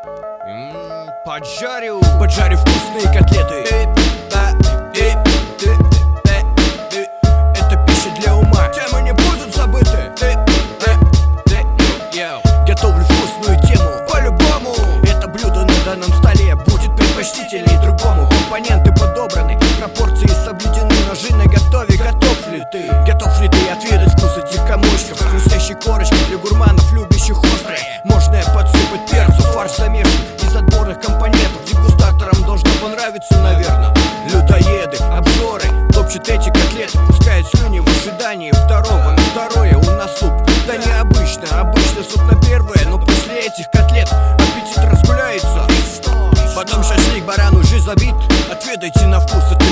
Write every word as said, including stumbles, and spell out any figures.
М-м, Поджарю, Поджарю вкусные котлеты. Это пища для ума, темы не будут забыты. Готовлю вкусную тему, по-любому. Это блюдо на данном столе будет предпочтительней другому. Компоненты подобраны, пропорции соблюдены, ножи наготове. Готов ли ты? Готов ли ты отведать вкус этих комочков? С хрустящей корочкой для гурманов, любящих острое. Можно подсыпать перцу, фарш замешан из отборных компонентов. Дегустаторам должно понравиться, наверное. Людоеды, обжоры топчут эти котлеты, пускают слюни в ожидании второго. На второе у нас суп, да необычно. Обычно суп на первое, но после этих котлет аппетит разгуляется. Потом шашлык, баран уже забит. Отведайте на вкус.